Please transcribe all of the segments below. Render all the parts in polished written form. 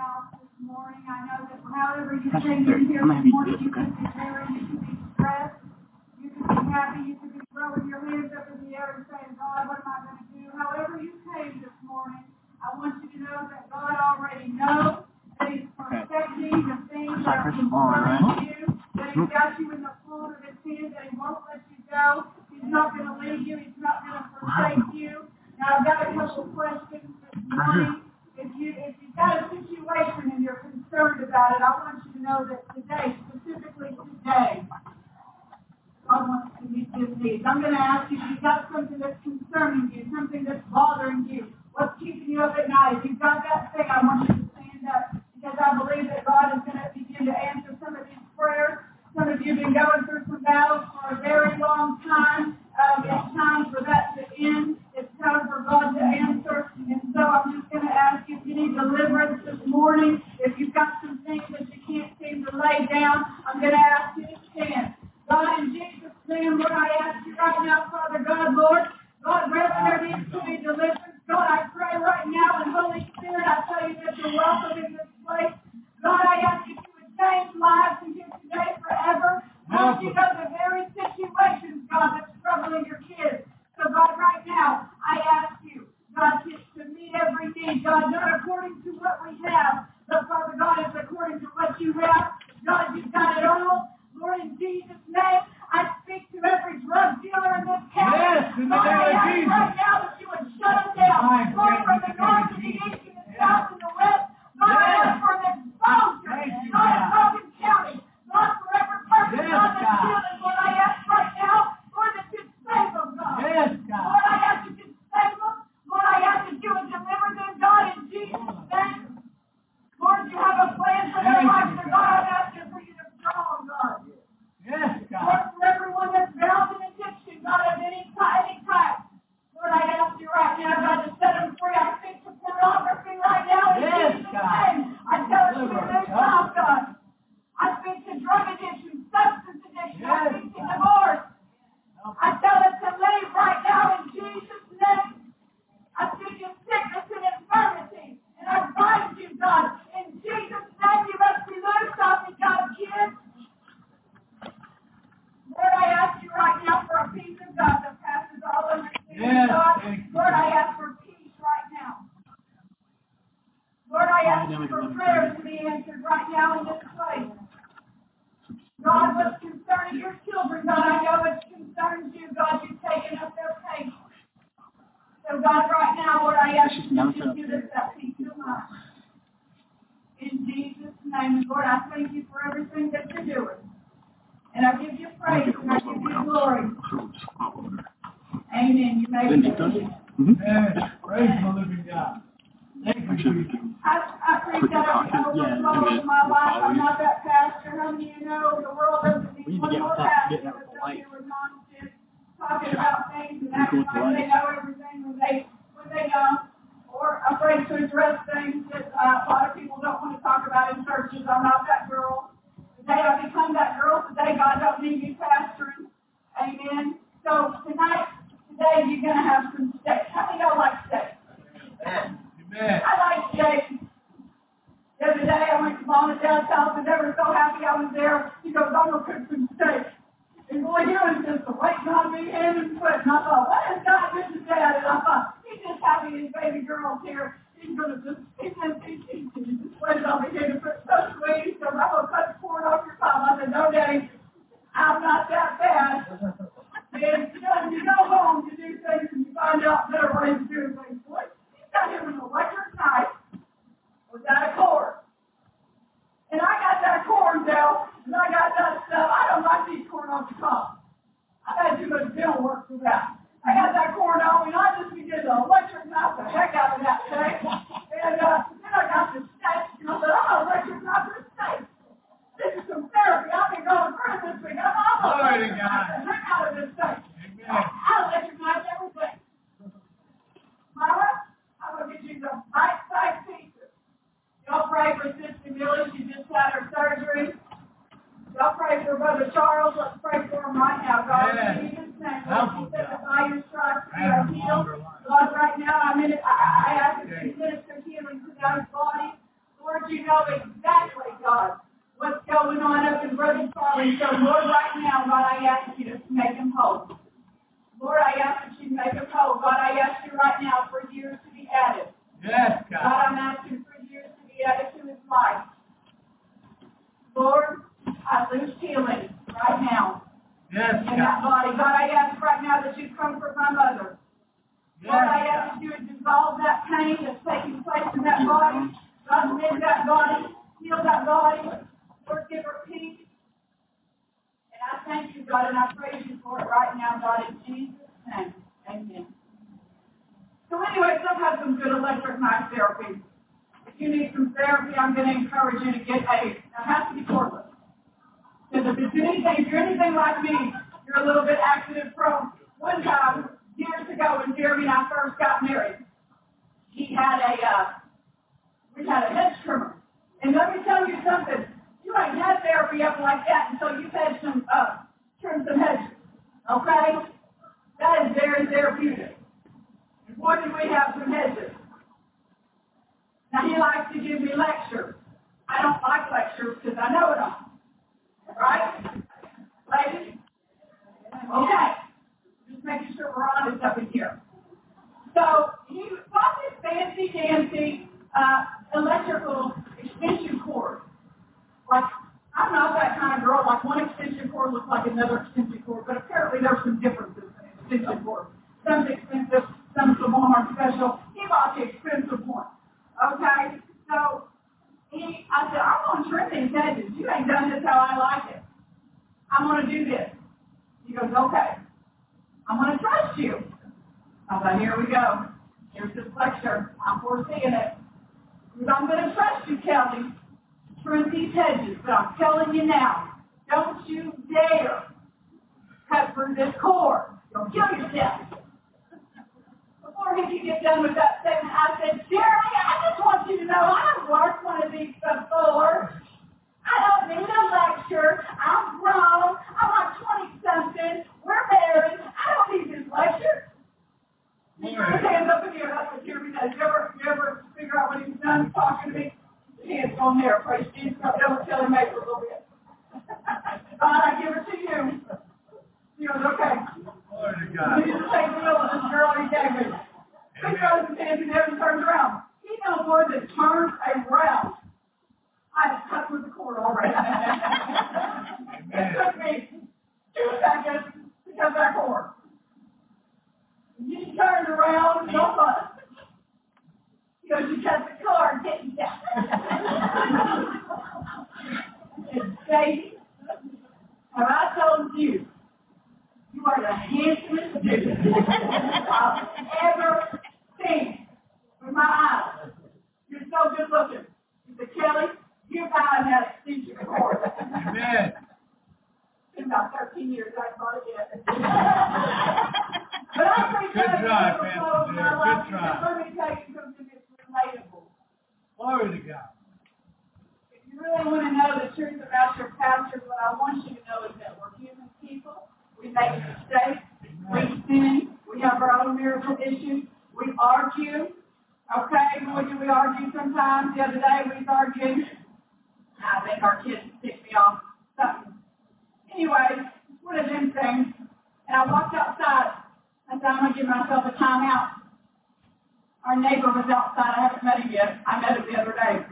house this morning. I know that however you came in here this morning, you could be weary, you could be stressed, you could be happy, you could be throwing your hands up in the air and saying, God, what am I going to do? However you came this morning, I want you to know that God already knows that He's perfecting the things that are concerning you, that He's got you in the palm of His hand, that He won't let you go. He's not going to leave you. He's not going to forsake you. Now, I've got a couple of questions this morning. If you've got a situation and you're concerned about it, I want you to know that today, specifically today, God wants to meet your needs. I'm going to ask you if you've got something that's concerning you, something that's bothering you, what's keeping you up at night. If you've got that thing, I want you to stand up because I believe that God is going to begin to answer some of these prayers. Some of you have been going through some battles for a very long time. It's time for that to end. It's time for God to answer. And so I'm just going to ask you if you need deliverance this morning. If you've got some things that you can't seem to lay down, I'm going to ask you to stand. God, in Jesus' name, Lord, I ask you right now, Father God, Lord, God, wherever there needs to be deliverance, God, I pray right now, and Holy Spirit, I tell you that you're welcome in this place. God, I ask you to change lives and here today forever. God, you know the very situations, God, that's troubling your kids. So, God, right now, I ask you, God, to meet every need. God, not according to what we have, but, Father God, it's according to what you have. God, you've got it all. Lord, in Jesus' name, I speak to every drug dealer in this county. Yes, in the God, name I of ask Jesus. right now that you would shut them down. Lord, from the north to the east and the south and the west. God, I ask for an exposure. God, in Logan County. God, for every person, God, that's healing. Lord, I ask right now, Lord, that you save them, God. Yes, God. Lord, I ask that you save them. Lord, I ask that you would deliver them, God, in Jesus' name. Lord, you have a plan for their lives, so God, I'm asking for you to draw them, God. Yes, God. Lord, for everyone that's bound in addiction, God, of any type. Lord, I ask you right now, God, to set them free. I speak to pornography right now in Jesus' name. I tell it to be loose off, God. I speak to drug addiction, substance addiction. I speak to divorce. I tell it to leave right now in Jesus' name. I speak to sickness and infirmity. And I bind you, God. In Jesus' name, you must be loosed off me, God, kids. Lord, I ask you right now for a peace of God that passes all understanding, God. Lord, I ask for peace right now. Lord, I ask you for prayers to be answered right now in this place. God, what's concerning your children, God, I know it concerns you. God, you've taken up their pain. So, God, right now, Lord, I ask you to give us that peace of mind. In Jesus' name, Lord, I thank you for everything that you're doing. And I give you praise and I give you glory. Amen. You may be seated. Amen. Praise the living God. Thank you, Jesus. I preach that overflow in my life. I'm not that pastor. How many of you know the world doesn't need one more pastor that's up here with nonsense, talking about things and acting like they know everything when they don't, or afraid to address things that a lot of people don't want to talk about in churches. I'm not that girl. Today I become that girl. Today God don't need me pastoring. Amen. So today you're going to have some steak. How many of y'all like steak? Amen. I like steak. The other day I went to Mom and Dad's house and they were so happy I was there. He goes, I'm going to cook some steak. And boy, he was just waiting on me hand and foot. And I thought, what is God doing to Dad? And I thought, he's just happy his baby girl's here. He's going to just put it on me hand and foot. So sweet. He said, I'm going to cut the cord off your top. I said, no, Daddy, I'm not that bad. And you go home to do things and you find out better ways to do things. Boy, he's got him an electric knife without a cord. And I got that cord now, and I got that stuff. I don't like these cord off the top. I've had too much dental work for that. I got that cord on, and I just began to electric knife the heck out of that thing. And then I got the steak, and I said, I'm going to electric knife this steak. This is some therapy. I've been going through this week. I'm going to electric knife the heck out of this steak. I electric knife everything. Mama, I'm going to get you some bite-sized pieces. Y'all pray for Sister Millie. She just had her surgery. Y'all pray for Brother Charles. Let's pray for him right now. God, in Jesus' name. Lord, you said that by your stripes we are healed. God, right now, I ask that you minister healing to God's body. Lord, you know exactly, God, what's going on up in Brother Charlie. So, Lord, right now, God, I ask you to make him whole. Lord, I ask that you make him whole. God, I ask you right now for years to be added. Yes, God. God, I'm asking for years to be added to his life. Lord, I lose healing right now. Yes, in that body. God, I ask right now that you comfort my mother. Yes, Lord, I ask that you would dissolve that pain that's taking place in that body. God, mend that body, heal that body. Lord, give her peace. And I thank you, God, and I praise you for it right now, God, in Jesus' name. Amen. So anyway, some have some good electric knife therapy. If you need some therapy, I'm going to encourage you to get a. Now, it has to be cordless. Because if you're anything like me, you're a little bit accident prone. One time, years ago, when Jeremy and I first got married, we had a hedge trimmer. And let me tell you something, you ain't had therapy up like that until you've had trim some hedges. Okay? That is very therapeutic. And boy, did we have some hedges. Now, he likes to give me lectures. I don't like lectures because I know it all. Right? Ladies? Okay. Just making sure we're honest up in here. So, he bought this fancy electrical extension cord. Like, I'm not that kind of girl. Like, one extension cord looks like another extension cord, but apparently there's some differences in extension cords. Some's expensive, some's the Walmart special. He bought the expensive one. Okay? So, I said, I'm going to trim these edges. You ain't done this how I like it. I'm going to do this. He goes, okay. I'm going to trust you. I thought, here we go. Here's this lecture. I'm foreseeing it. Because I'm going to trust you, Kelly, to trim these hedges. But I'm telling you now, don't you dare cut through this cord. You'll kill yourself. Before he could get done with that statement, I said, Jeremy, I just want you to know I've worked one of these before. I don't need a lecture. I'm grown. I'm like 20-something. We're married. I don't need this lecture. He put his hands up in the air. That's what Jeremy does. You ever figure out when he's done talking to me? His hands go in there. Praise Jesus. Don't tell him for a little bit. God, I give it to you. He goes, okay. Glory to God. You just take the little this girl he gave me. He throws his hands in there and turns around. He no more than turns around. I had cut through the cord already. It took me 2 seconds to cut that cord. He turned around, no fuss. He goes, you cut the cord, didn't you? And Sadie, have I told you, you are the handsomest dude I've ever seen with my eyes. You're so good looking. He said, Kelly, you're buying that extension cord. Amen. It's been about 13 years, I bought it yet. But I'm pretty Good sure try, Pastor Jerry. Good try. let me tell you something that's relatable. Glory to God. If you really want to know the truth about your pastors, what I want you to know is that we're human people. We make mistakes. We sin. We have our own marital issues. We argue. Okay, boy, do we argue sometimes. The other day we argued. I think our kids ticked me off. Something. Anyway, it's one of them things. And I walked outside. I said, I'm going to give myself a timeout. Our neighbor was outside. I haven't met him yet. I met him the other day.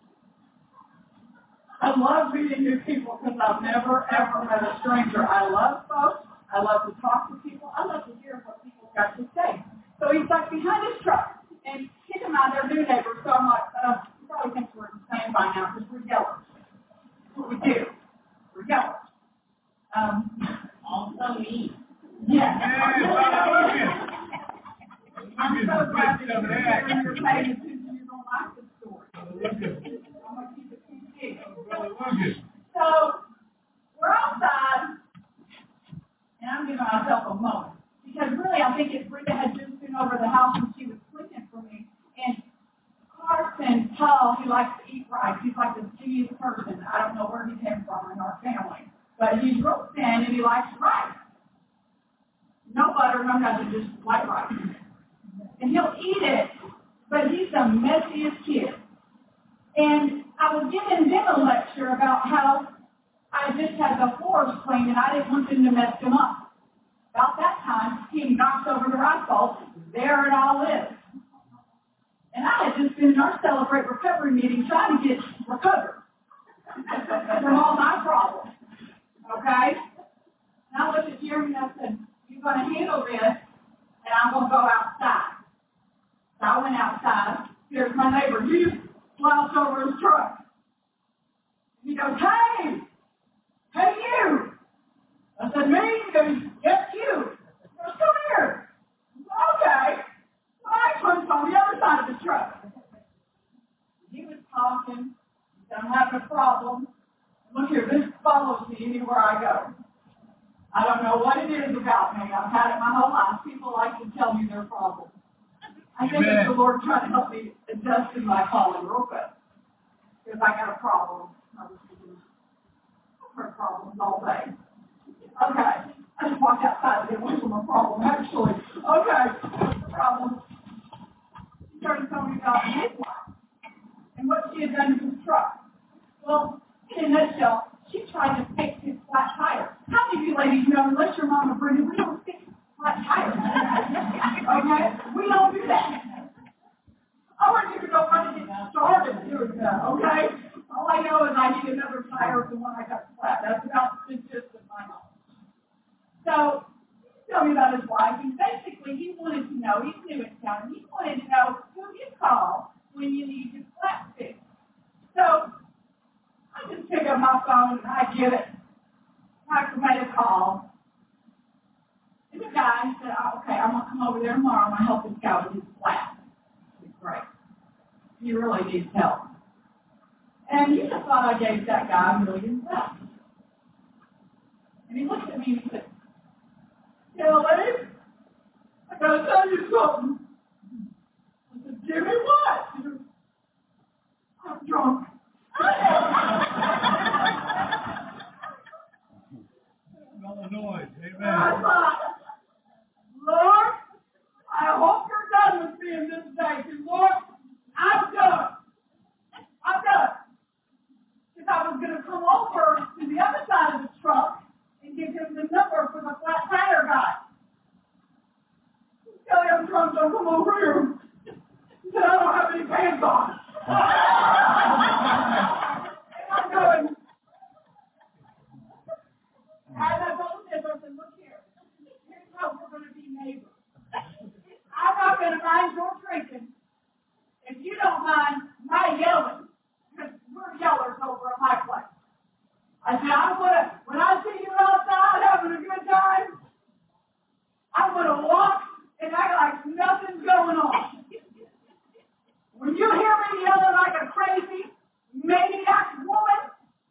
I love meeting new people because I've never, ever met a stranger. I love folks. I love to talk to people. I love to hear what people got to say. So he's like behind his truck. And keep in mind, they're new neighbors. So I'm like, he probably thinks we're the same by now because we're yellers. That's what we do. We're yellers. Also me. Yes. I'm so glad that you're here and you're paying attention. You don't like this story. I'm going to keep it PG. So, we're outside, and I'm giving myself a moment. Because really, I think if Brenda had just been over the house and she was cleaning for me, and Carson Paul, he likes to eat rice. He's like the skinniest person. I don't know where he came from in our family. But he's real thin, and he likes rice. No butter, no nothing, just white rice. And he'll eat it, but he's the messiest kid. And I was giving them a lecture about how I just had the floors cleaned and I didn't want them to mess them up. About that time, he knocks over the rifle. There it all is. And I had just been in our Celebrate Recovery meeting trying to get recovered from all my problems. Okay? And I looked at Jeremy and I said, you're going to handle this, and I'm going to go outside. So I went outside. Here's my neighbor. He slouched over his truck. And he goes, hey, you. I said, me? He goes, yes, you. He goes, come here. Okay. Well, I punched on the other side of the truck. He was talking. He said, I'm having a problem. Look here, this follows me anywhere I go. I don't know what it is about me. I've had it my whole life. People like to tell me their problems. I think it's the Lord trying to help me adjust in my calling real quick. Because I got a problem. I've heard problems all day. Okay. I just walked outside to get away from a problem, actually. Okay. Problem. She started telling me about his life and what she had done to his truck. Well, in a nutshell, she tried to fix his flat tire. How many of you ladies know, unless your mama Brenda, we don't fix flat tires? Okay? We don't do that. I want you to go run and get started doing that, okay? All I know is I need another tire than one I got flat. That's about the gist of my knowledge. So, he told me about his wife, and basically he wanted to know, he's new in town, and he wanted to know who you call when you need your flat fixed. So, I just pick up my phone and I get it. I made a call. And the guy said, oh, okay, I'm going to come over there tomorrow. I'm going to help this guy with his flat. He's great. He really needs help. And he just thought I gave that guy $1 million. And he looked at me and he said, lady, I got to tell you something. I said, give me what? He said, I'm drunk. Illinois, amen. I thought, Lord, I hope you're done with me in this day. Because, Lord, I'm done. I'm done. Because I was going to come over to the other side of the truck and give him the number for the flat tire guy. Kelly, I'm drunk, don't come over here. He said, I don't have any pants on. And I'm going, and I told him, I said, look here. Here's how we're going to be neighbors. I'm not going to mind your drinking if you don't mind my yelling, because we're yellers over at my place. I said, when I see you outside having a good time, I'm going to walk and act like nothing's going on. When you hear me yelling like a crazy maniac woman,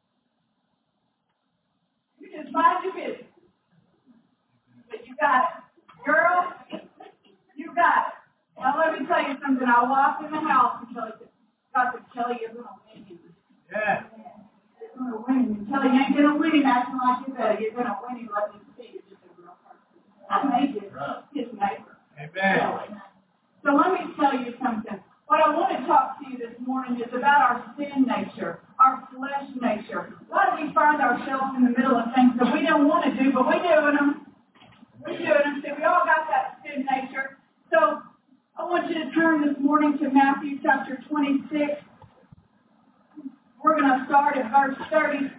you just mind your business. But you got it. Girl, you got it. Now let me tell you something. I walked in the house and Kelly said, Kelly, you're going to win him. Yeah. You're going to win him. Kelly, you ain't going to win him acting like you better. You're going to win him. Let me see. You're just a real person. I made you his neighbor. Amen. So let me tell you something. What I want to talk to you this morning is about our sin nature, our flesh nature. Why do we find ourselves in the middle of things that we don't want to do, but we're doing them? We're doing them. So we all got that sin nature. So I want you to turn this morning to Matthew chapter 26. We're going to start at verse 36.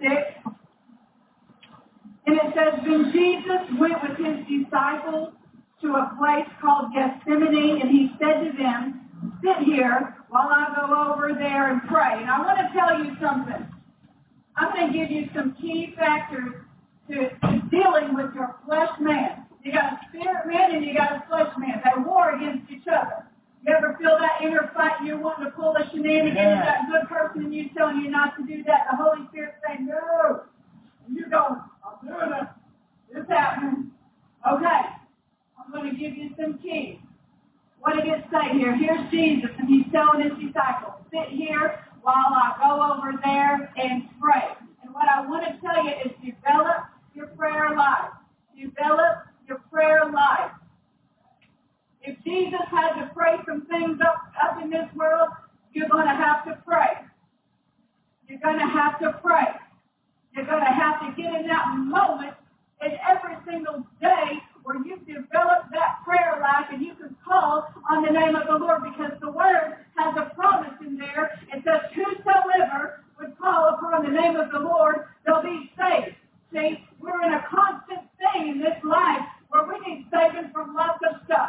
And it says, then Jesus went with his disciples to a place called Gethsemane, and he said to them, sit here while I go over there and pray. And I want to tell you something. I'm going to give you some key factors to dealing with your flesh man. You got a spirit man and you got a flesh man. They war against each other. You ever feel that inner fight? You're wanting to pull the shenanigans. Yeah. That good person in you telling you not to do that. The Holy Spirit saying, no. And you go, I'm doing it. It's happening. Okay. I'm going to give you some keys. What did it say here? Here's Jesus, and he's telling his disciples, sit here while I go over there and pray. And what I want to tell you is develop your prayer life. Develop your prayer life. If Jesus had to pray some things up in this world, you're going to have to pray. going to have to pray. You're going to have to get in that moment in every single day where you develop that prayer life and you can call on the name of the Lord, because the Word has a promise in there. It says, whosoever would call upon the name of the Lord, they'll be saved. See, we're in a constant thing in this life where we need saving from lots of stuff.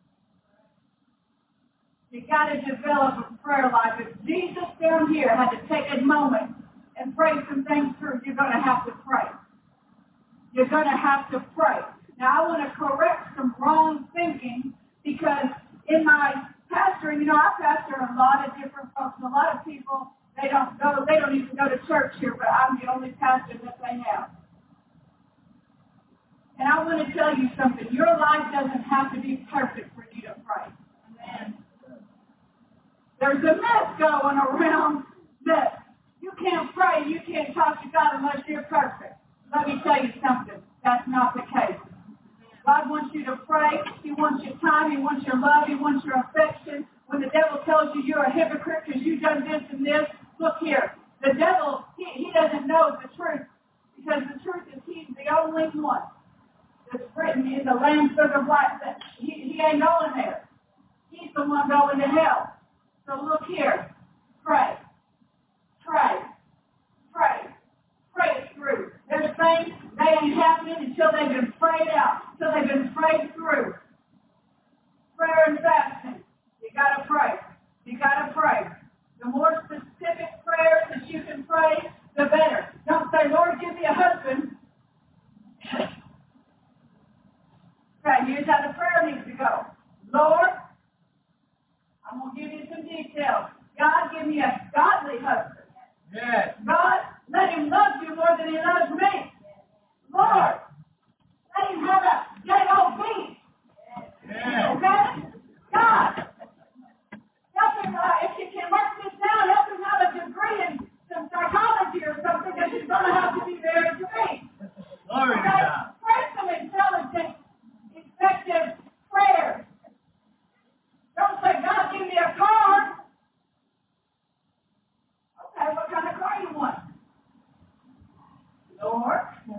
You got to develop a prayer life. If Jesus down here had to take a moment and pray some things through, you're going to have to pray. You're going to have to pray. Now, I want to correct some wrong thinking, because in my pastoring, I pastor a lot of different folks. A lot of people, they don't even go to church here, but I'm the only pastor that they have. And I want to tell you something. Your life doesn't have to be perfect for you to pray. Amen. There's a mess going around that you can't pray, you can't talk to God unless you're perfect. Let me tell you something. That's not the case. God wants you to pray. He wants your time. He wants your love. He wants your affection. When the devil tells you you're a hypocrite because you've done this and this, look here. The devil, he doesn't know the truth, because the truth is he's the only one that's written in the Lamb's Book of Life. That he ain't going there. He's the one going to hell. So look here. Pray. Pray. Pray. Pray it through. There's things, they ain't happening until they've been prayed out, until they've been prayed through. Prayer and fasting. You got to pray. You got to pray. The more specific prayers that you can pray, the better. Don't say, Lord, give me a husband. Okay, here's how the prayer needs to go. Lord, I'm going to give you some details. God, give me a godly husband. Yes. God, let him love you more than he loves me. Lord, let him have a J-O-B. Yes. Okay? God, help him, if you can work this down, help him have a degree in some psychology or something, because he's going to have to be very degree. Glory to God. Pray some intelligent, effective prayers. Don't say, God, give me a car. Okay, what kind of car you want? Lord,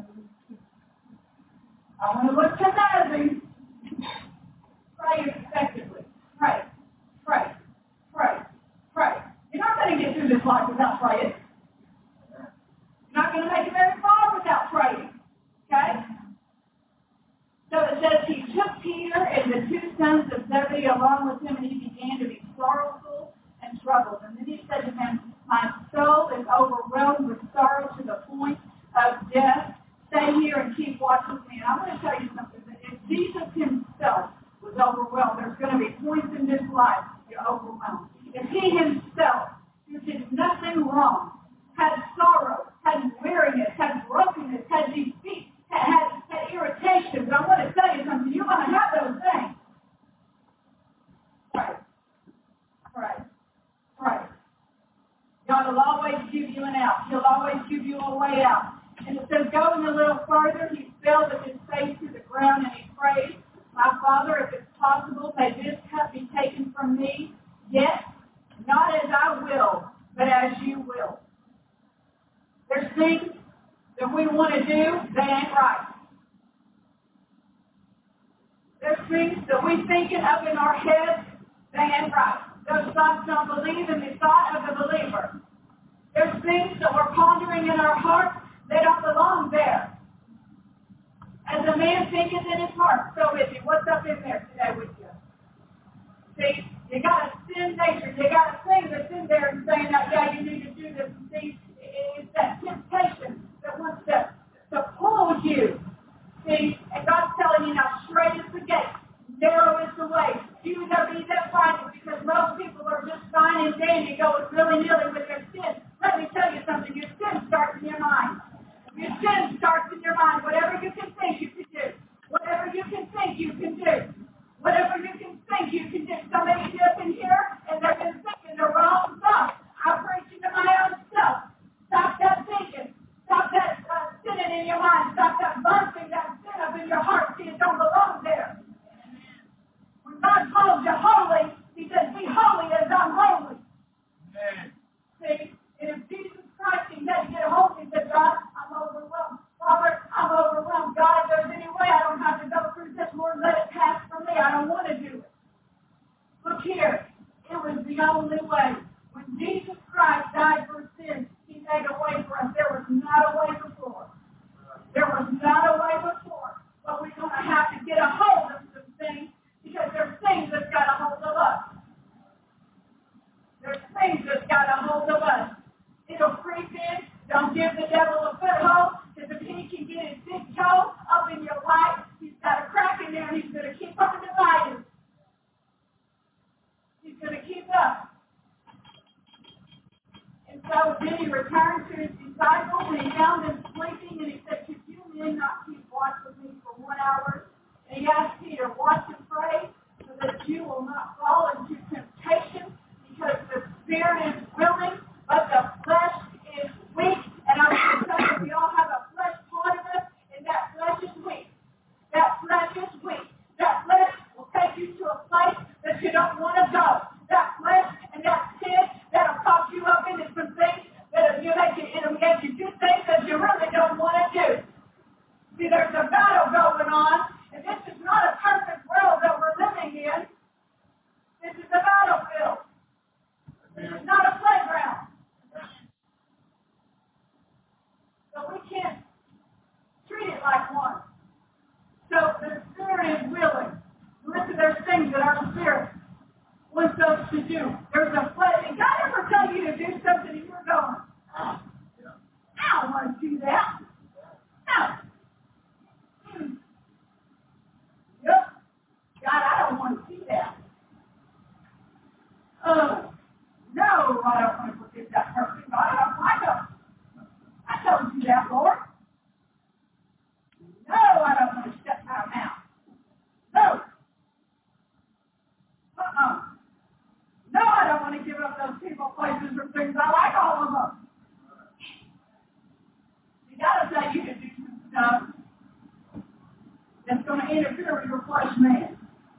I want to look to Nazareth. Pray effectively. Pray. Pray. Pray. Pray. You're not going to get through this life without praying. You're not going to make it very far without praying. Okay? So it says he took Peter and the two sons of Zebedee along with him, and he began to be sorrowful and troubled. And then he said to him, my soul is overwhelmed with sorrow to the point of death. Stay here and keep watch with me. And I'm going to tell you something. That if Jesus himself was overwhelmed, there's going to be points in this life you're overwhelmed. If he himself, who did nothing wrong, had sorrow, had weariness, had brokenness, had defeat, had irritations, I want to tell you something. You're going to have those things. Pray. Pray. Pray. God will always give you an out. He'll always give you a way out. And it says, going a little further, he fell with his face to the ground and he prayed, my Father, if it's possible, may this cup be taken from me, yet not as I will, but as you will. There's things that we want to do that ain't right. There's things that we thinking up in our heads that ain't right. Those thoughts don't believe in the thought of the believer. There's things that we're pondering in our hearts, they don't belong there. As a man thinketh in his heart, so is he. What's up in there today with you? See, you got a sin nature. You got a thing that's in there and saying that, yeah, you need to do this. And see, it's that temptation that wants to pull you. See, and God's telling you now, straight is the gate, narrow is the way. You that be that find it, because most people are just fine and dandy going willy-nilly with their sin. Let me tell you something. Your sin starts in your mind. Your sin starts in your mind. Whatever you can think, you can do. Whatever you can think, you can do. Whatever you can think, you can do. Somebody up in here, and they've been thinking the wrong stuff. I Christ died for sin. He made a way for us. There was not a way before. There was not a way before. But we're going to have to get a hold of some things because there's things that's got a hold of us. There's things that's got a hold of us. It'll creep in. Don't give the devil a foothold because if he can get his big toe up in your life, he's got a crack in there and he's going to keep on dividing. He's going to keep up. And so then he returned to his disciples and he found them sleeping and he said, could you men not keep watch with me for 1 hour? And he asked Peter, watch and pray so that you will not fall into temptation because the spirit is willing, but the flesh is weak. And I was going to tell you, we all have a flesh part of us and that flesh is weak. That flesh is weak. That flesh will take you to a place that you don't want to go. That flesh and that sin that'll pop you up into some things that'll make you do things that you really don't want to do. See, there's a battle going on, and this is not a perfect world that we're living in. This is a battlefield. This is not a playground. So we can't treat it like one. So the spirit is willing. Listen, there's things that our spirit wants us to do. There's a flesh. Did God ever tell you to do something and you're going, oh, I don't want to do that. No. Yep. God, I don't want to see that. Oh, no, I don't want to forgive that person. God, I told you that, Lord. No, I don't want to shut my mouth. No. No, I don't want to give up those people, places, or things. I like all of them. You got to say you can do some stuff that's going to interfere with your flesh man.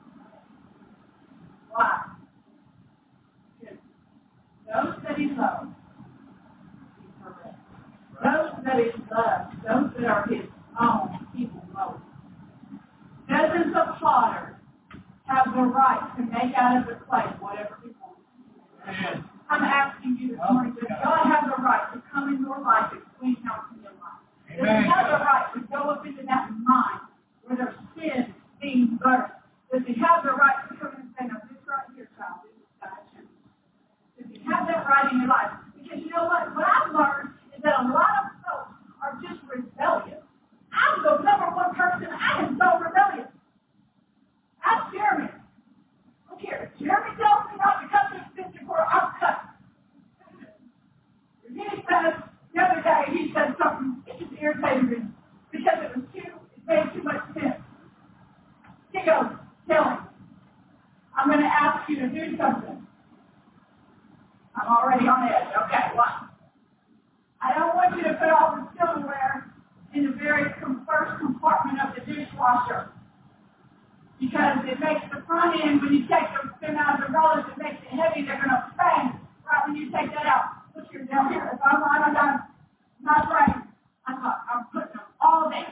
Why? Because those that he loves, he corrects. Those that he loves, those that are his own, he will mold. Dozens of potters have the right to make out of the clay whatever he wants. Amen. I'm asking you this morning, does God have the right to come in your life and clean house in your life? Does he have the right to go up into that mind where there's sin being birthed? Does he have the right to come in and say, no, this right here, child, this is God change? Does he have that right in your life? Because you know what? What I've learned is that a lot of folks are just rebellious. I'm the number one person. I am so rebellious. Ask Jeremy. Look here. Jeremy tells me not to cut this picture for I'll cut. He says, the other day, he said something, it just irritated me because it made too much sense. He goes, tell him, I'm going to ask you to do something. I'm already on edge. Okay, what? I don't want you to put all the silverware in the very first compartment of the dishwasher. Because it makes the front end, when you take them out of the rollers, it makes it heavy, they're going to bang right when you take that out. Look here, down here. If I'm not right, I thought, I'm putting them all there.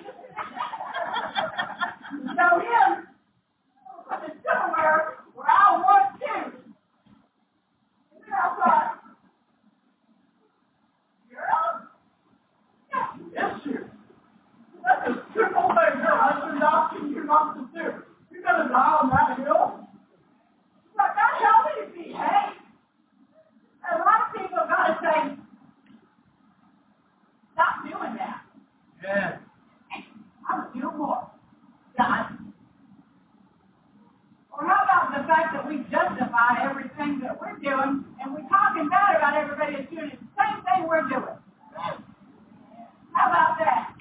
So him, put the silverware where I want to. And then I thought, girl, yes, sir. That's a simple thing. Your husband's asking you not to do. You're going to die on that hill. But God help me to behave. A lot of people got to say, stop doing that. Yes. I'm going to do more. God. Or how about the fact that we justify everything that we're doing and we're talking bad about everybody that's doing the same thing we're doing? How about that?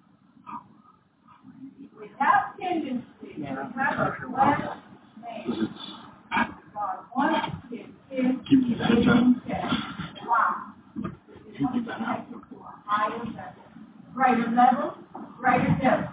We have tendencies. We have a flesh man. God wants his kids to be in check. Why? He wants to take them to a higher level. Greater level, greater depth.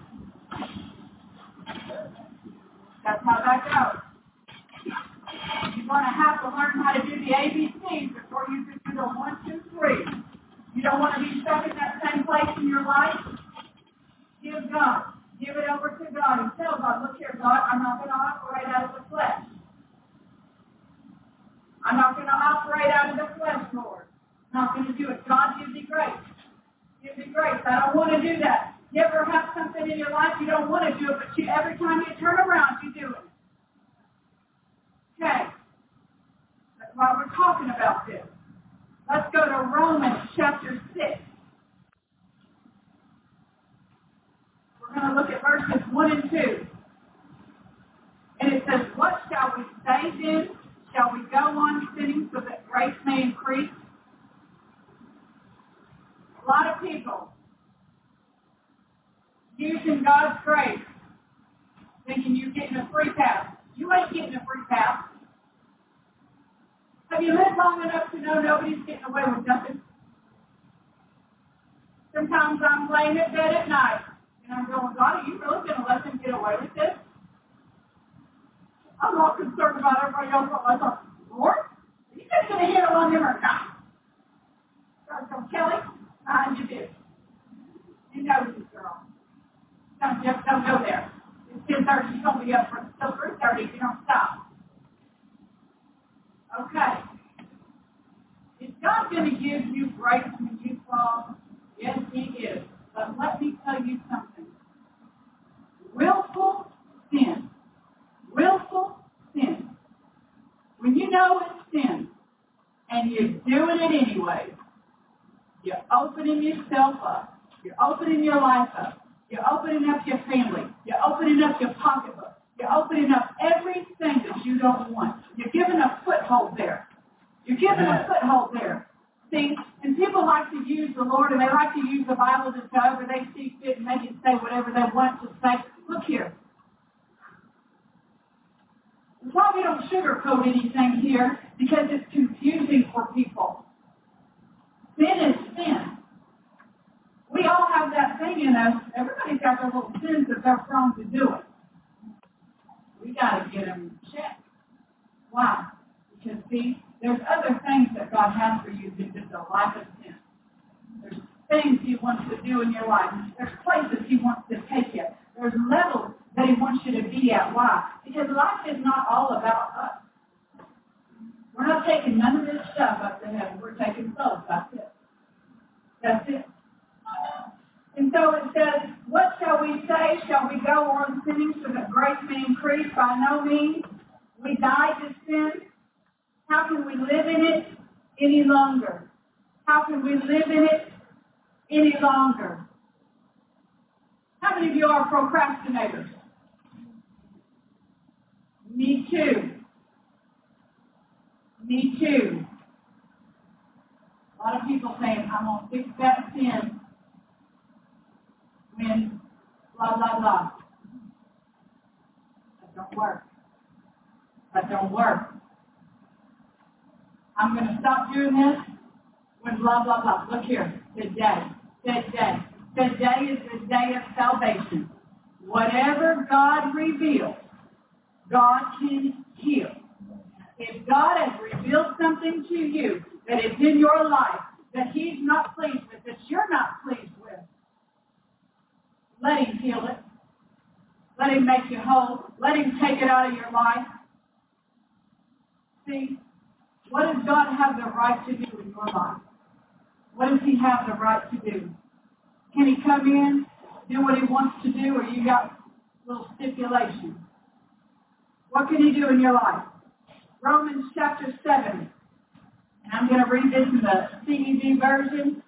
That's how that goes. You're going to have to learn how to do the ABCs before you can do the 1, 2, 3. You don't want to be stuck in that same place in your life? Give God. Give it over to God and tell God, look here, God, I'm not going to operate out of the flesh. I'm not going to operate out of the flesh, Lord. Not going to do it. God gives you grace. Gives you grace. I don't want to do that. You ever have something in your life you don't want to do it, but every time you turn around, you do it. Okay. That's why we're talking about this. Let's go to Romans chapter 6. We're going to look at verses 1 and 2. And it says, what shall we say then? Shall we go on sinning so that grace may increase? A lot of people using God's grace, thinking you're getting a free pass. You ain't getting a free pass. Have you lived long enough to know nobody's getting away with nothing? Sometimes I'm laying in bed at night, and I'm going, God, are you really going to let them get away with this? I'm all concerned about everybody else. I thought, Lord, are you just going to handle on them or not? So Kelly, you do. You know this girl. Don't go there. It's 10:30. She's going to be up until 3:30 if you don't stop. Okay. Is God going to give you grace when you fall? Yes, He is. But let me tell you something. Willful sin. Willful sin. When you know it's sin and you're doing it anyway, you're opening yourself up. You're opening your life up. You're opening up your family. You're opening up your pocketbook. You're opening up everything that you don't want. You're giving a foothold there. You're giving a foothold there. See, and people like to use the Lord and they like to use the Bible just however they see fit and they can say whatever they want to say. Look here. That's why we don't sugarcoat anything here, because it's confusing for people. Sin is sin. We all have that thing in us. Everybody's got their little sins that they're prone to do it. We got to get them checked. Why? Because, see, there's other things that God has for you than just a life of sin. There's things He wants to do in your life. There's places He wants to take you. There's levels that He wants you to be at. Why? Because life is not all about us. We're not taking none of this stuff up to heaven. We're taking souls. That's it. That's it. And so it says, what shall we say? Shall we go on sinning so that grace may increase? By no means. We died to sin. How can we live in it any longer? How can we live in it any longer? How many of you are procrastinators? Me too. Me too. A lot of people saying, I'm going to fix that sin when blah, blah, blah. That don't work. That don't work. I'm going to stop doing this when blah, blah, blah. Look here. Today. Today is the day of salvation. Whatever God reveals, God can heal. If God has revealed something to you that is in your life that He's not pleased with, that you're not pleased with, let Him heal it. Let Him make you whole. Let Him take it out of your life. See, what does God have the right to do in your life? What does He have the right to do? Can He come in, do what He wants to do, or you got little stipulations? What can He do in your life? Romans chapter 7. And I'm going to read this in the CEV version.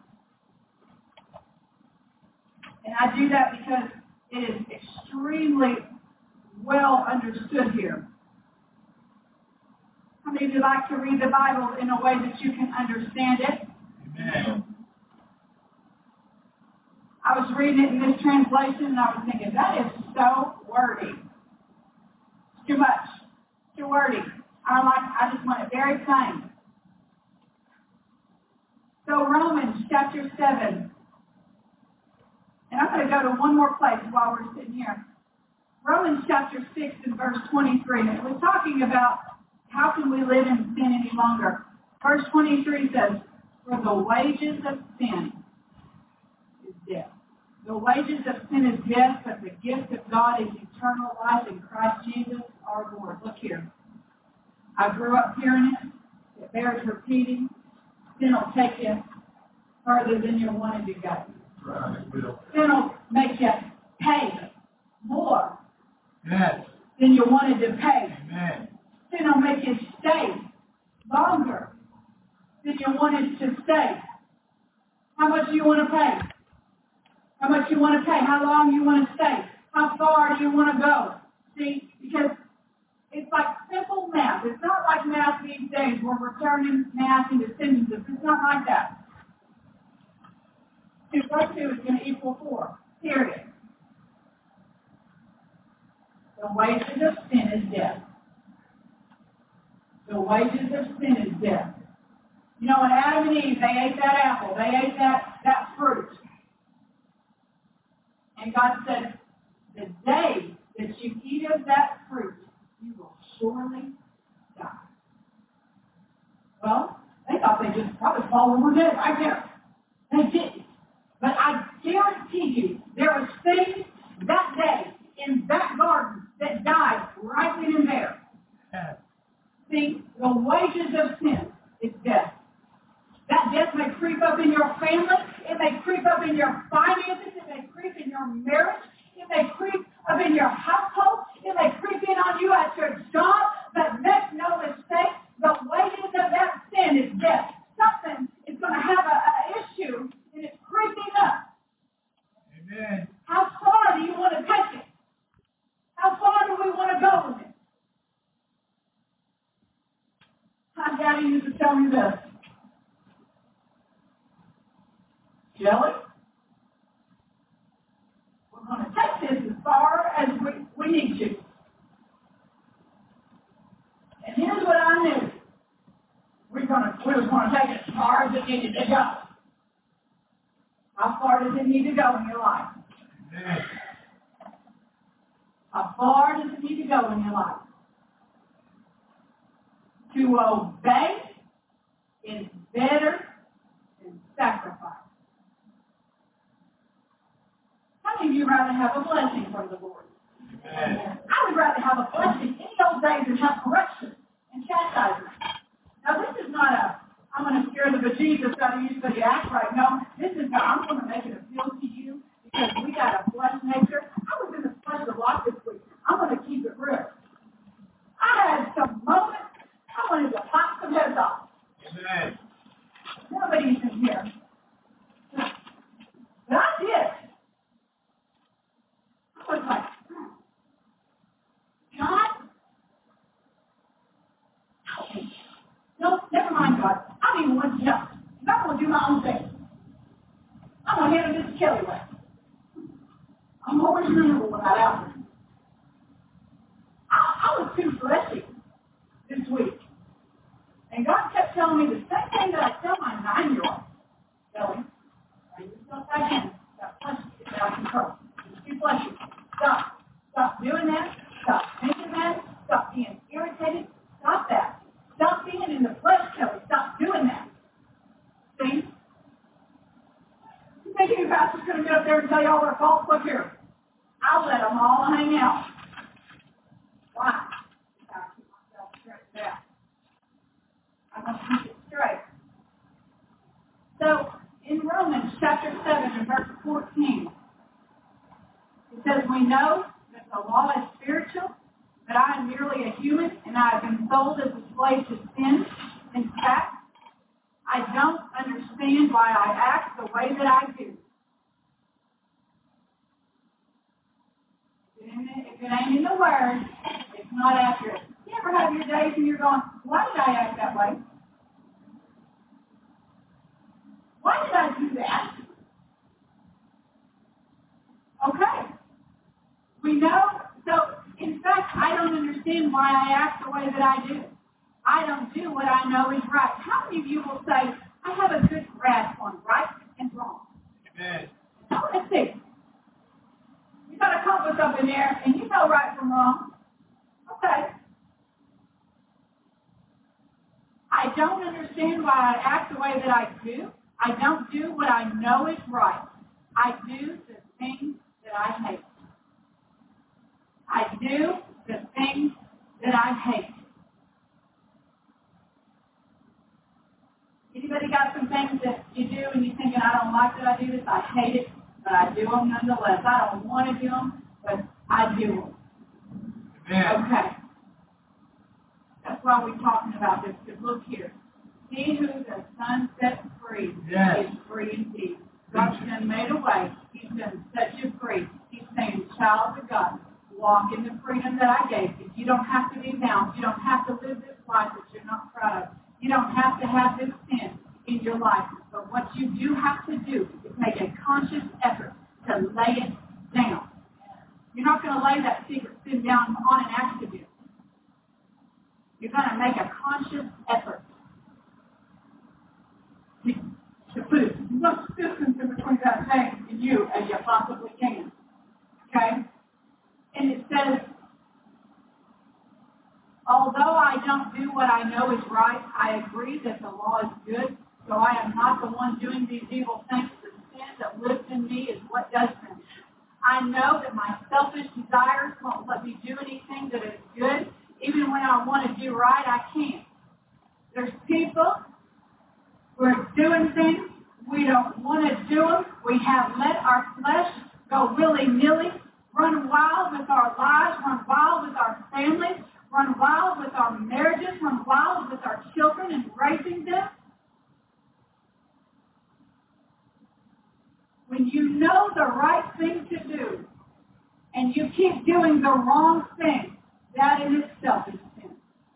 And I do that because it is extremely well understood here. How many of you like to read the Bible in a way that you can understand it? Amen. I was reading it in this translation, and I was thinking, that is so wordy. It's too much. Too wordy. I just want it very plain. So Romans chapter 7. And I'm going to go to one more place while we're sitting here. Romans chapter 6 and verse 23. It was talking about how can we live in sin any longer. Verse 23 says, for the wages of sin is death. The wages of sin is death, but the gift of God is eternal life in Christ Jesus our Lord. Look here. I grew up hearing it. It bears repeating. Sin will take you further than you wanted to go. Right, Will. Sin will make you pay more Yes. than you wanted to pay. Amen. Sin will make you stay longer than you wanted to stay. How much do you want to pay? How much you want to pay? How long you want to stay? How far do you want to go? See, because it's like simple math. It's not like math these days where we're turning math into sentences. It's not like that. 2 plus 2 is going to equal 4. Period. The wages of sin is death. The wages of sin is death. You know, when Adam and Eve, they ate that apple. They ate that fruit. And God said, the day that you eat of that fruit, you will surely die. Well, they thought they just probably fall over dead right there. They didn't. But I guarantee you, there was things that day in that garden that died right then and there. Yes. See, the wages of sin is death. That death may creep up in your family. It may creep up in your finances. It may creep in your marriage. It may creep up in your household. It may creep in on you at your job. But make no mistake, the wages of that sin is death. Something is going to have an issue, and it's creeping up. Amen. How far do you want to take it? How far do we want to go with it? My daddy used to tell me this. Jelly, we're going to take this as far as we need to. And here's what I knew. We was going to take it as far as it needed to go. How far does it need to go in your life? Amen. How far does it need to go in your life? To obey is better than sacrifice. How many of you rather have a blessing from the Lord? Amen. I would rather have a blessing any old day than have correction and chastisement. Now, this is not I'm going to scare the bejesus out of you so you act right. No, this is I'm going to make it appeal to you because we got a flesh nature. I was in the flesh a lot this week. I'm going to keep it real. I had some moments I wanted to pop some heads off. Amen. Nobody's in here. But I did. I was like, God, help me. No, never mind, God. I don't even want to help. I'm going to do my own thing. I'm going to handle this Kelly way. I'm always miserable without Alfred. I was too fleshy this week. And God kept telling me the same thing that I tell my 9-year-old. Kelly, bring yourself back in. That fleshy is out of control. It's too fleshy. Stop. Stop doing that. Stop thinking that. Stop being irritated. Stop that. Stop being in the flesh, Kelly. Stop doing that. See? You think any pastor's going to get up there and tell you all their faults? Look here. I'll let them all hang out. Why? I've got to keep myself straight down. I'm going to keep it straight. So, in Romans chapter 7 and verse 14, it says, we know that the law is spiritual, but I am merely a human, and I have been sold as a slave to sin. In fact, I don't understand why I act the way that I do. If it ain't in the Word, it's not accurate. You ever have your days and you're going, why did I act that way? Why did I do that? Okay. We know, so in fact, I don't understand why I act the way that I do. I don't do what I know is right. How many of you will say, I have a good grasp on right and wrong? Amen. I want to see. You got a compass up in there, and you know right from wrong. Okay. I don't understand why I act the way that I do. I don't do what I know is right. I do the things that I hate. I do the things that I hate. Anybody got some things that you do and you're thinking, I don't like that I do this, I hate it, but I do them nonetheless. I don't want to do them, but I do them. Amen. Okay. That's why we're talking about this, because look here. He who the Son sets free is free indeed. God's done made a way. He's done set you free. He's saying, child of God, walk in the freedom that I gave you. You don't have to be bound. You don't have to live this life that you're not proud of. You don't have to have this sin in your life. But what you do have to do is make a conscious effort to lay it down. You're not going to lay that secret sin down on an accident. You're going to make a conscious effort to put as much distance in between that thing and you as you possibly can. Okay? And it says, although I don't do what I know is right, I agree that the law is good, so I am not the one doing these evil things. The sin that lives in me is what does them. I know that my selfish desires won't let me do anything that is good. Even when I want to do right, I can't. There's people who are doing things we don't want to do them. We have let our flesh go willy-nilly, run wild with our lives, run wild with our families, run wild with our marriages, run wild with our children and raising them. When you know the right thing to do and you keep doing the wrong thing, that in itself is sin.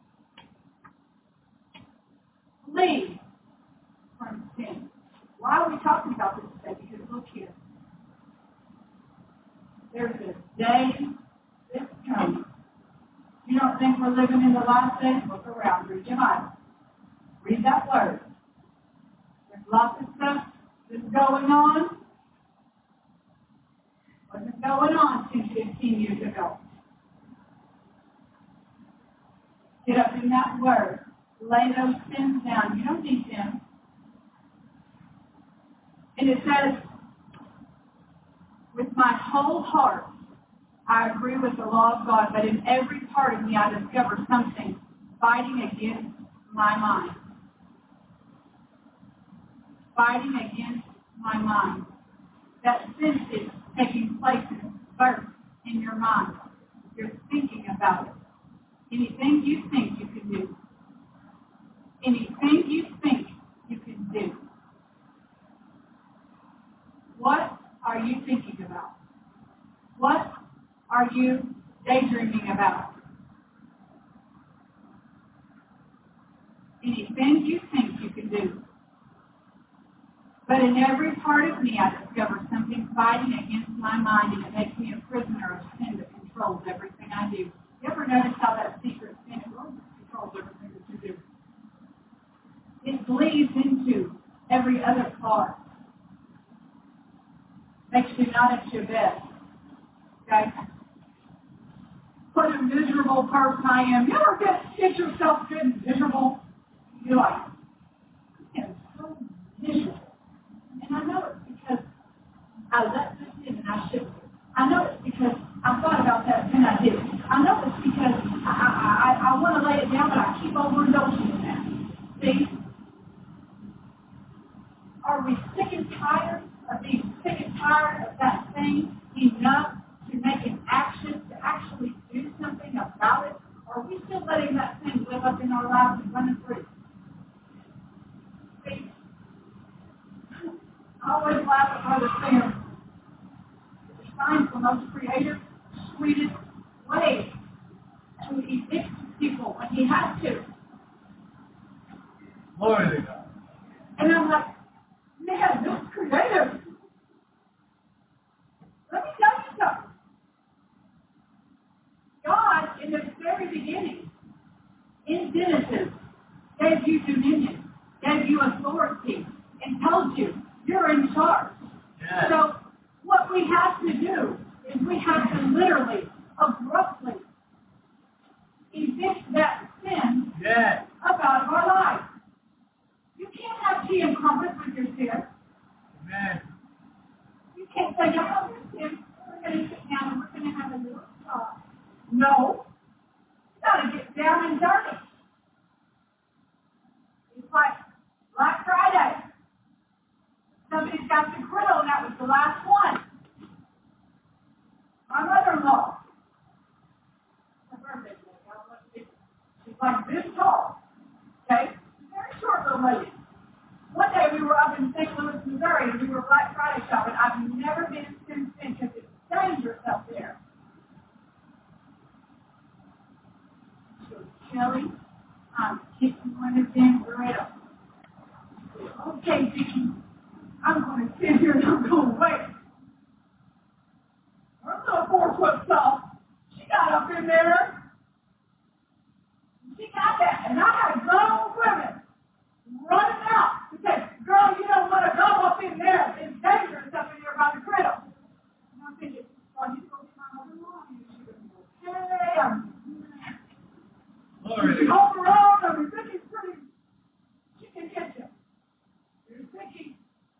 Flee from sin. Why are we talking about this today? Because look here. There's a day that's coming. You don't think we're living in the last days? Look around. Read your Bible. Read that word. There's lots of stuff that's going on. Wasn't going on 10, 15 years ago. Get up in that word. Lay those sins down. You don't need them. And it says, with my whole heart, I agree with the law of God, but in every part of me I discover something fighting against my mind. Fighting against my mind. That sin is taking place first in your mind. You're thinking about it. Anything you think you can do. Anything you think you can do. What are you thinking about? What are you daydreaming about? Anything you think you can do. But in every part of me, I discover something fighting against my mind, and it makes me a prisoner of sin that controls everything I do. You ever notice how that secret sin controls everything that you do? It bleeds into every other part. Makes you not at your best. Okay? What a miserable person I am. You ever get yourself good and miserable? You're like, I am so miserable. And I know it's because I let this in and I shouldn't. I know it's because I thought about that and I did. I know it's because I want to lay it down, but I keep overindulging in that. See? Are we sick and tired of being sick and tired of that thing enough to make an action, to actually do something about it? Or are we still letting that thing live up in our lives and running free? See? I always laugh at Brother Sam. He finds the most creative, sweetest way to evict people when he has to. Glory to God. And I'm like, man, this is creative. Let me tell you something. God, in the very beginning, in Genesis, gave you dominion, gave you authority, and told you, you're in charge. Yes. So what we have to do is we have to literally, abruptly, evict that sin up out of our lives. You can't have tea and crumpets with your sin. Amen. You can't say, oh, this sin, we're going to sit down and we're going to have a little talk. No. You got to get down and dirty. It's like Black Friday. the last one. My mother-in-law. Her birthday today. She's like this tall. Okay? Very short little lady. One day we were up in St. Louis, Missouri, and we were Black Friday shopping. I've never been since then because it's dangerous up there. She goes, Kelly, I'm kicking one of them griddles. Okay, Dickie, I'm going to sit here and I'm going to wait. Her little 4-foot self, she got up in there. She got that, and I had grown women running out to say, girl, you don't want to go up in there. It's dangerous up in there by the griddle. And I'm thinking, well, you go get my mother-in-law, and she's going to go, hey, she's overall, I mean, Vicky's pretty, she can get you. Here's Vicky.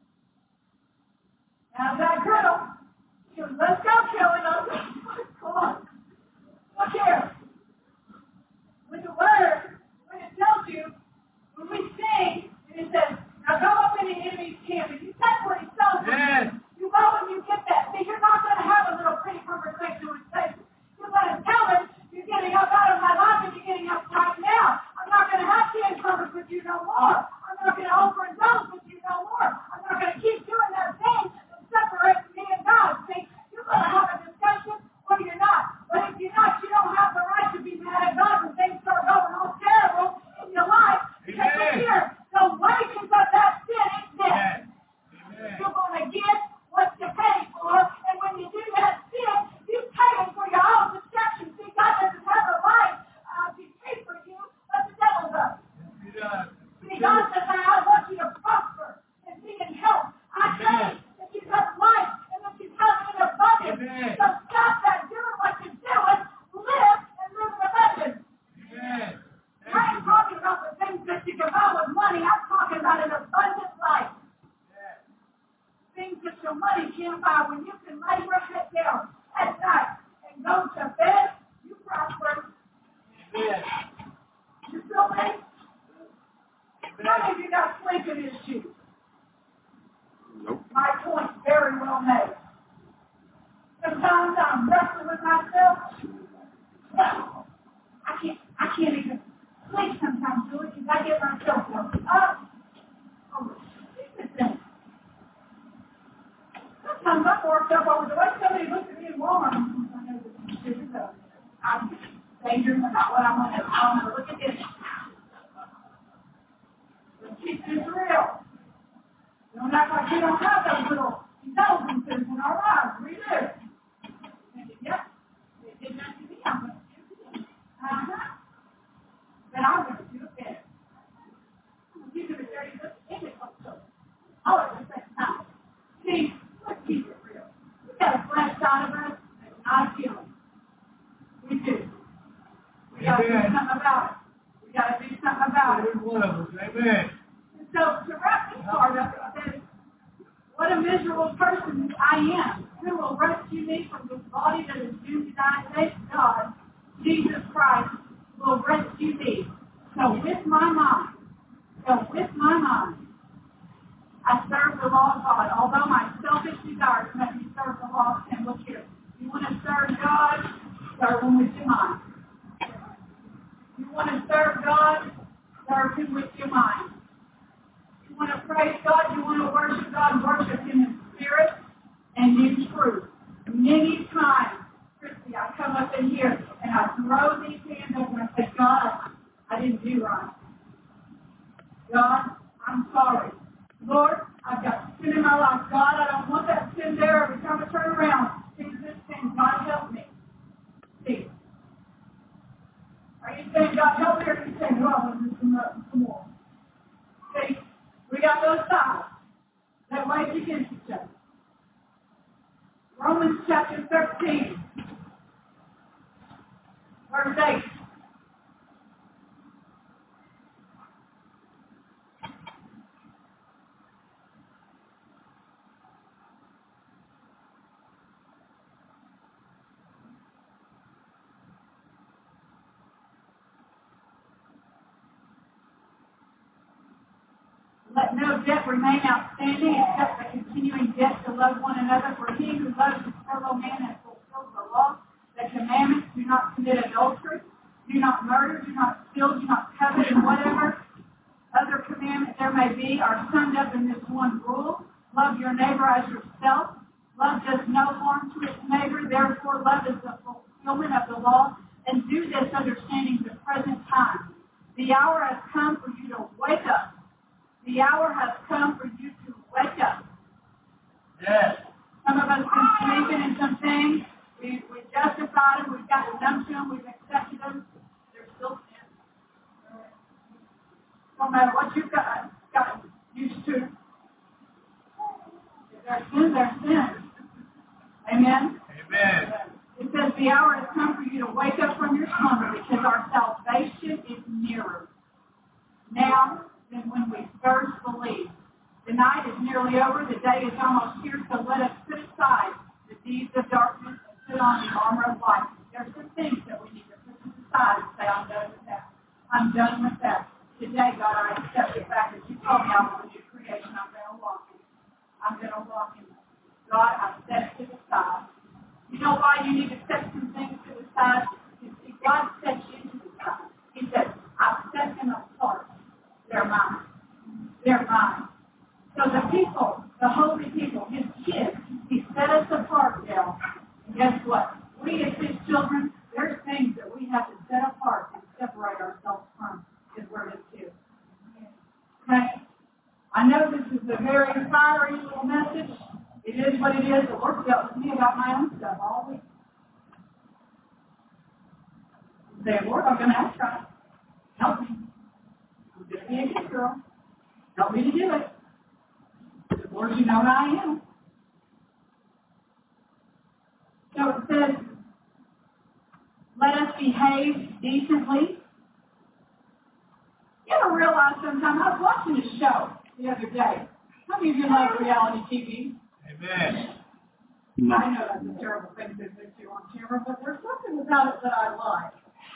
Now that griddle, she goes, let's go, Kelly. And I was like, come on. Look here. With the word, when it tells you, when we sing, and it says, now go up in the enemy's camp. If you take what he tells you, you go and you get that. See, you're not going to have a little pretty conversation with Satan. You're going to tell him, you're getting up out of my life and you're getting up right now. I'm not going to have ten converse with you no more. I'm not going to overindulge with you no more. I'm not going to keep doing that thing that separates me and God. See, you're going to have a discussion or you're not. But if you're not, you don't have the right to be mad at God when things start going all terrible in your life. Because here, the wages of that sin is death. You're going to get what you pay for. And when you do that sin, you pay it for your own destruction. See, God doesn't have a right to pay for you, but the devil does. See, God says, I want you to prosper and be in health. I say that you have life and that you have it in abundance. So stop that doing what you're doing. Live and live in abundance. I ain't talking about the things that you can buy with money. I'm talking about an abundant life. Things that your money can't buy. When you can lay your head down at night and go to bed, you prosper. You feel me? How many of you got sleeping issues? Nope. My point's very well made. Sometimes I'm wrestling with myself. Well, I can't even sleep sometimes, Julie, because I get myself up. Oh, stupid thing. Sometimes I'm worked up over the way somebody looks at me in Walmart. I know this is stupid, so I'm dangerous about what I'm going to look at this. But keep this real. Don't act like we don't have those little indulgences in our lives. We do. And yep, they did that to me. I'm going to do it again. But I'm going to do it better. I'm going to give it a dirty look at it. All at the same time. See, let's keep it real. We got a flesh out of us that's not a feeling. We do. We got to do something about it. We got to do something about it. One of us, amen. And so to wrap this part up, it says, what a miserable person I am. Who will rescue me from this body that is doomed to die? Thank God, Jesus Christ will rescue me. So with my mind, I serve the law of God. Although my selfish desires make me serve the law of sin. Look here. You want to serve God? Serve Him with your mind. You want to serve God? Serve Him with your mind. You want to praise God? You want to worship God? Worship Him in spirit and in truth. Many times, Christy, I come up in here and I throw these hands up and I say, God, I didn't do right. God, I'm sorry. Lord, I've got sin in my life. God, I don't want that sin there every time I turn around. See this sin. God, help me. See. Are you saying, God, help me, or are you saying, well, I want to do some more? See, we got those sides that wage against each other. Romans chapter 13, verse 8. Let no debt remain outstanding except the continuing yet to love one another, for he who loves his fellow man has fulfilled the law. The commandments: do not commit adultery, do not murder, do not steal, do not covet, and whatever other commandment there may be are summed up in this one rule: love your neighbor as yourself. Love does no harm to its neighbor, therefore love is the fulfillment of the law. And do this understanding the present time. The hour has come for you to wake up. The hour has come for you to wake up. Yes. Some of us have been sleeping in some things. We've justified them. We've gotten numb to them. We've accepted them. They're still sin. No matter what you've got used to. If they're sin, they're sin. Amen? Amen. It says the hour has come for you to wake up from your slumber, because our salvation is nearer now than when we first believed. The night is nearly over. The day is almost here. So let us put aside the deeds of darkness and put on the armor of light. There are some things that we need to put aside and say, I'm done with that. I'm done with that. Today, God, I accept the fact that you told me I was a new creation. I'm going to walk in it. I'm going to walk in it. God, I set it to the side. You know why you need to set some things to the side? You see, God sets you to the side. He says, I've set them apart. They're mine. They're mine. So the people, the holy people, his kids, he set us apart, Dale. And guess what? We as his children, there's things that we have to set apart and separate ourselves from, because we're his kids. Okay? I know this is a very fiery little message. It is what it is. The Lord dealt with me about my own stuff all week. Say, Lord, I'm going to ask God. Help me. I'm going to be a good girl. Help me to do it. Lord, you know how I am. So it says, let us behave decently. You ever realize sometime, I was watching a show the other day. How many of you love reality TV? Amen. I know that's a terrible thing to admit to on camera, but there's something about it that I like.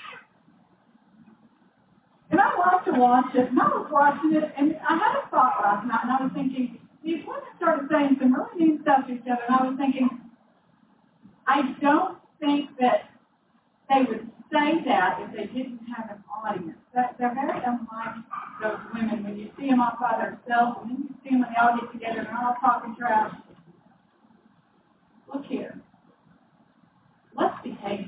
And I like to watch it, and I was watching it, and I had a thought last night, and I was thinking, these women started saying some really mean stuff to each other, and I was thinking, I don't think that they would say that if they didn't have an audience. They're very unlike those women. When you see them all by themselves, and then you see them when they all get together and they're all talking trash. Look here. Let's behave.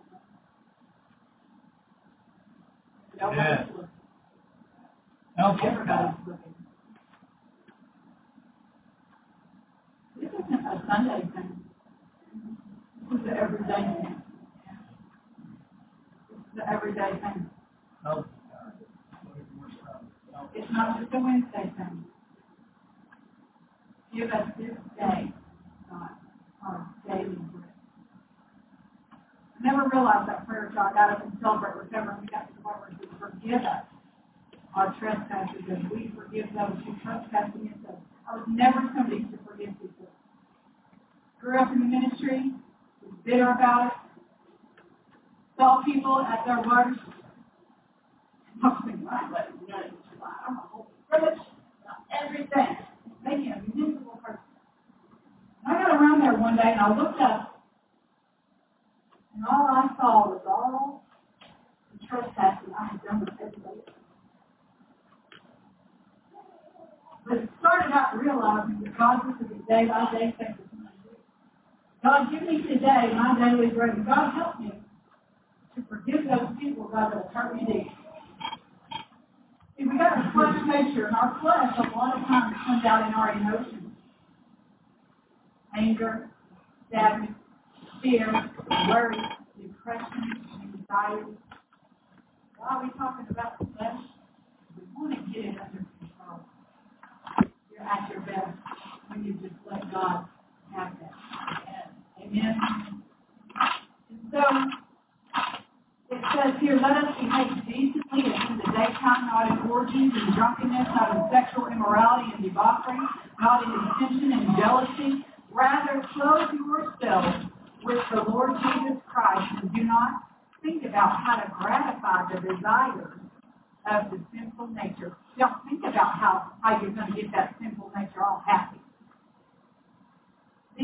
Nobody's looking. Everybody's looking. This isn't a Sunday thing. This is an everyday thing. This is an everyday thing. Oh. It's not just a Wednesday thing. Give us this day, God, our daily bread. I never realized that prayer until I got up and celebrate recovery, and we got to the part where it says, forgive us our trespasses as we forgive those who trespass against us. I was never somebody to forgive people. Grew up in the ministry, was bitter about it, saw people at their worst. I was thinking, I let you know, I'm a whole privilege about everything. Making a miserable person. And I got around there one day and I looked up, and all I saw was all the trespasses I had done with everybody else. But it started out realizing that God, this is a day-by-day thing for me to do. God, give me today my daily bread. And God, help me to forgive those people, God, that have hurt me deep. See, we got a flesh nature, and our flesh a lot of times comes out in our emotions. Anger, sadness, fear, worry, depression, anxiety. Why are we talking about the flesh? We want to get it under control. You're at your best when you just let God have that. Amen? And so, it says here, let us behave decently as in the daytime, not in orgies and drunkenness, not in sexual immorality and debauchery, not in dissension and jealousy. Rather, clothe yourselves with the Lord Jesus Christ, and do not think about how to gratify the desires of the sinful nature. Don't think about how you're going to get that sinful nature all happy.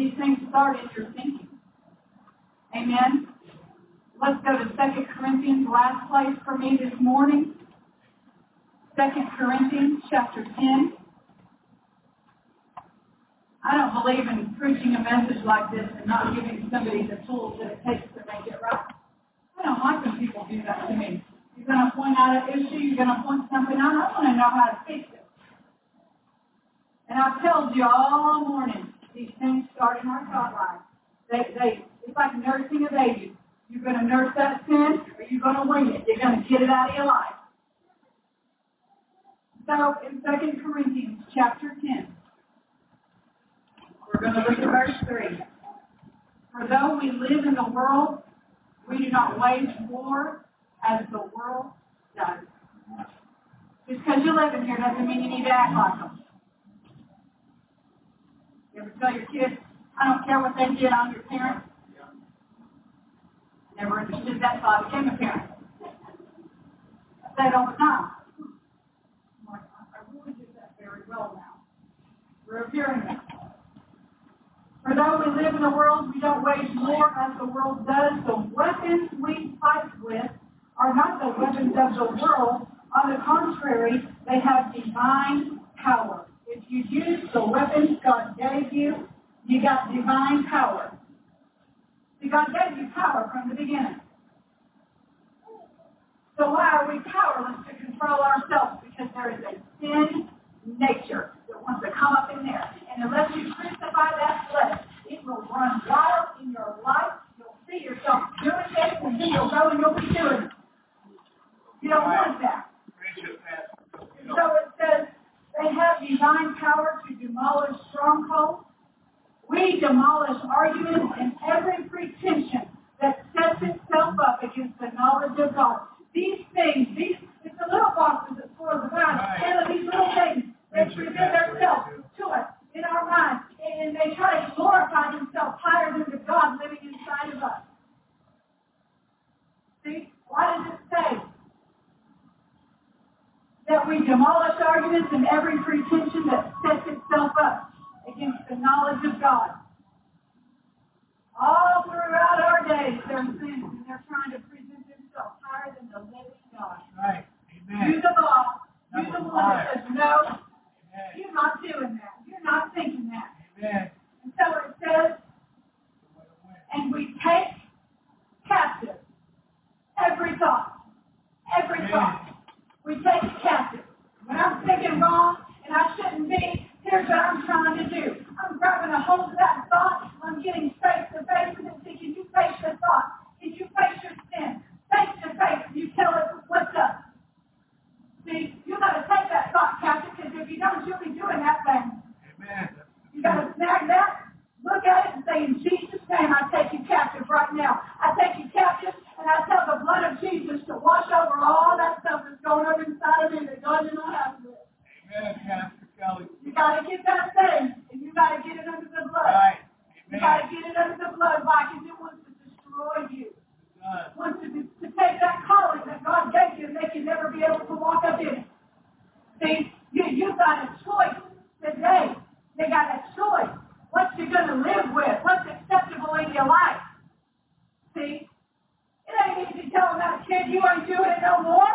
these things start in your thinking. Amen? Let's go to 2 Corinthians, last place for me this morning. 2 Corinthians chapter 10. I don't believe in preaching a message like this and not giving somebody the tools that it takes to make it right. I don't like when people do that to me. You're going to point out an issue, you're going to point something out, I want to know how to fix it. And I've told you all morning, these things start in our thought life. It's like nursing a baby. You're going to nurse that sin, or you're going to wing it. You're going to get it out of your life. So, in 2 Corinthians chapter 10, we're going to look at verse 3. For though we live in the world, we do not wage war as the world does. Just because you live in here doesn't mean you need to act like them. You ever tell your kids, I don't care what they did, I'm your parent? Never understood that till I became a parent. I say it all the time. I really did that very well now. We're hearing that. For though we live in the world, we don't wage war as the world does. The weapons we fight with are not the weapons of the world. On the contrary, they have divine power. If you use the weapons God gave you, you got divine power. See, God gave you power from the beginning. So why are we powerless to control ourselves? Because there is a sin nature that wants to come up in there. And unless you crucify that flesh, it will run wild in your life. You'll see yourself doing things, and then you'll go and you'll be doing it. You don't want that. So it says they have divine power to demolish strongholds. We demolish arguments and every pretension that sets itself up against the knowledge of God. These things, it's the little boxes that spoil the vine. And these little things, they present themselves to us in our minds. And they try to glorify themselves higher than the God living inside of us. See, why does it say that we demolish arguments and every pretension that sets itself up against the knowledge of God? All throughout our days, they're sins, and they're trying to present themselves higher than the living God. Right. Amen. You're the boss. You're the one that says, no, you're not doing that. You're not thinking that. Amen. And so it says, and we take captive every thought. Every thought. We take it captive. When I'm thinking wrong and I shouldn't be, here's what I'm trying to do. I'm grabbing a hold of that thought. I'm getting face to face with it. See, can you face your thought? Can you face your sin? Face to face. You tell it what's up. See, you got to take that thought captive, because if you don't, you'll be doing that thing. Amen. You got to snag that, look at it, and say, in Jesus' name, I take you captive right now. I take you captive, and I tell the blood of Jesus to wash over all that stuff that's going on inside of me that God did not have to do. Amen, Pastor Kelly. You got to get that thing, and you got to get it under the blood. Right. Amen. You got to get it under the blood. Why? Because it wants to destroy you. It wants to take that calling that God gave you and make you never be able to walk up in it. See, you got a choice today. You got a choice. What you're going to live with. What's acceptable in your life. See? It ain't easy telling that kid you ain't doing it no more.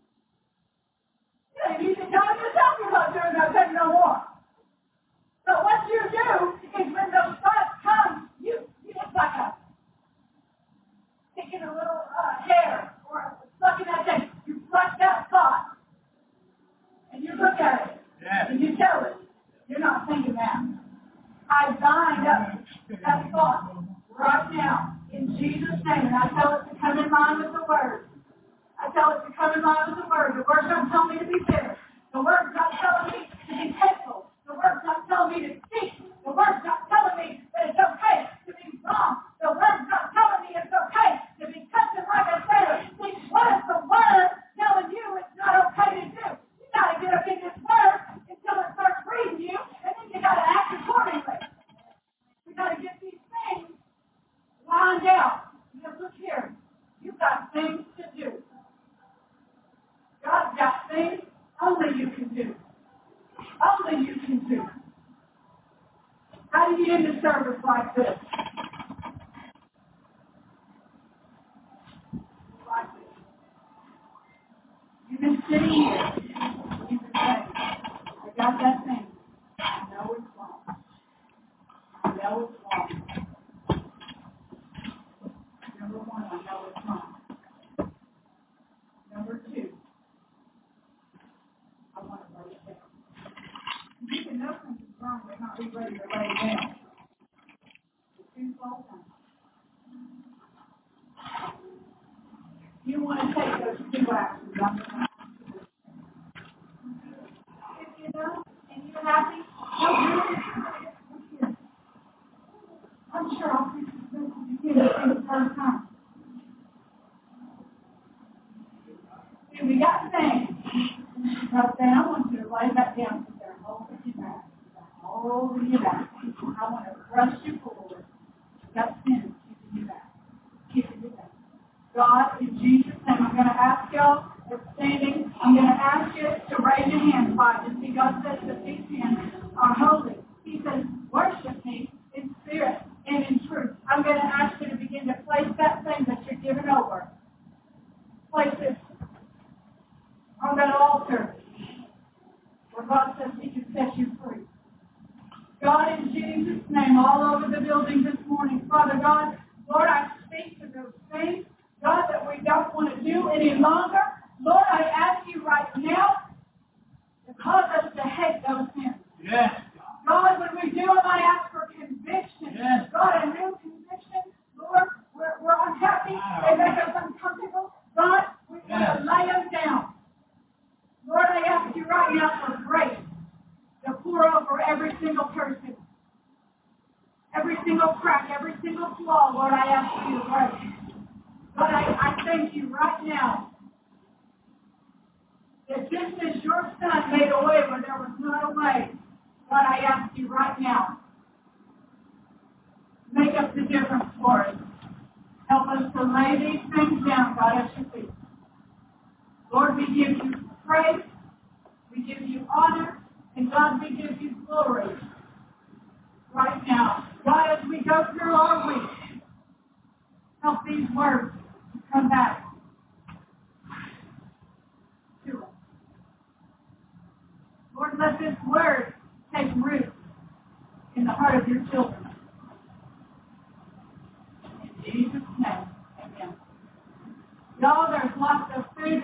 It ain't easy telling yourself you're not doing that thing no more. So what you do is when those thoughts come, it's like taking a little hair or plucking that thing. You pluck that thought and you look at it and you tell it, you're not thinking that. I bind up that thought right now in Jesus' name, and I tell it to come in line with the Word. I tell it to come in line with the Word. The Word's not telling me to be bitter. The Word's not telling me to be hateful. The Word's not telling me to speak. The Word's not telling me that it's okay to be wrong. The Word's not telling me it's okay to be cussing like a sailor. See, what is the Word telling you it's not okay to do? You got to get up in this Word until it starts breathing you, and then you got to act accordingly. We got to get these things lined out. Because look here, you've got things to do. God's got things only you can do. Only you can do. How how do you end a service like this? Like this. You've been sitting here. You've been saying, I got that thing. I know it's wrong. I know it's wrong. Number one, I know it's wrong. Number two, I want to lay it down. You can know something's wrong but not be ready to lay it down. It's too slow down. You want to take those two actions. I'm going to ask you to do. If you know and you're happy, don't do it. I'm sure I'll fix this again for the first time. See, we got things. But then I want you to lay that down because they're holding you back. They're holding you back. I want to thrust you forward. That sin is keeping you back. Keeping you back. God, in Jesus' name, I'm going to ask y'all that's standing, I'm going to ask you to raise your hands by it. See, God says that these hands are holy. He says, worship me in spirit and in truth. I'm going to ask you to begin to place that thing that you're giving over. Place it on that altar where God says He can set you free. God, in Jesus' name, all over the building this morning, Father God, Lord, I speak to those things, God, that we don't want to do any longer. Lord, I ask you right now to cause us to hate those sins. Yes. God, when we do them, I ask for conviction. Yes. God, a new conviction. Lord, we're unhappy. They make us uncomfortable. God, we want to lay them down. Lord, I ask you right now for grace to pour over every single person. Every single crack, every single flaw, Lord, I ask for your grace. Lord, I thank you right now that just as your Son made a way where there was not a way, Lord, I ask you right now, make up the difference for us. Help us to lay these things down, God, at your feet. Lord, we give you praise, we give you honor, and God, we give you glory right now. God, as we go through our week, help these words to come back to us. Lord, let this word take root in the heart of your children. In Jesus' name, amen. Y'all, there's lots of food